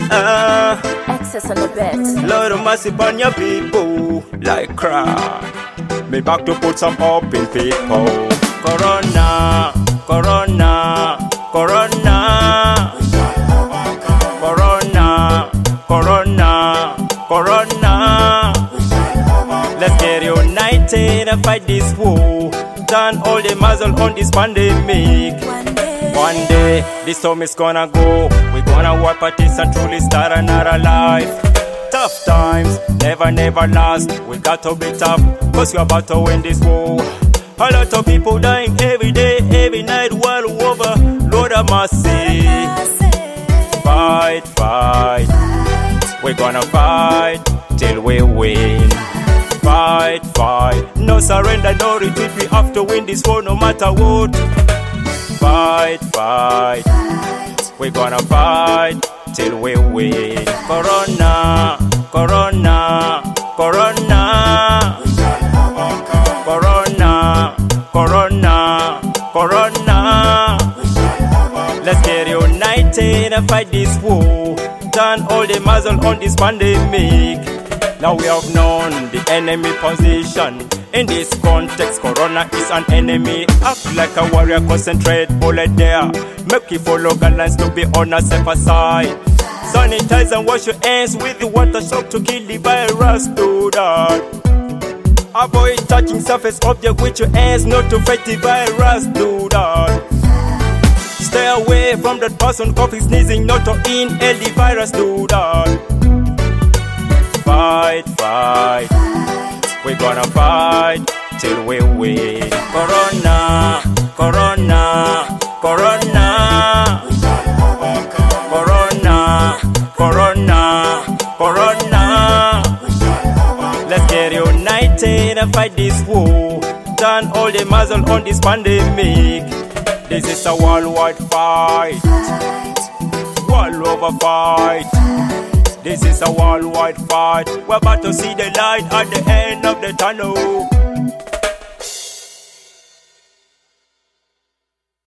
Access on the bed. Lord of mercy upon your people, like cry. Me back to put some hope in people. Corona, Corona, Corona, Corona, Corona, Corona. Let's get united and fight this war. Turn all the muzzle on this pandemic. One day, this storm is gonna go. We're gonna wipe our tears and truly start another life. Tough times, never last. We got to be tough, cause we're about to win this war. A lot of people dying every day, every night, world over. Lord of mercy. Fight, fight. We're gonna fight till we win. Fight, fight. No surrender, no retreat. We have to win this war no matter what. Fight, fight. We're gonna fight till we win. Corona, Corona, Corona, Corona, Corona, Corona. Let's get united and fight this war. Turn all the muzzle on this pandemic. Now we have known the enemy position. In this context, Corona is an enemy. Act like a warrior, concentrate, bullet there. Make you follow guidelines to be on a safer side. Sanitize and wash your hands with the water soap to kill the virus, do that. Avoid touching surface object with your hands, not to fight the virus, do that. Stay away from that person coughing, sneezing, not to inhale the virus, do that. Fight, fight. We're gonna fight till we win. Corona, Corona, Corona, Corona, Corona, Corona. Let's get united and fight this war. Turn all the muzzle on this pandemic. This is a worldwide fight, world over fight. This is a worldwide fight. We're about to see the light at the end of the tunnel.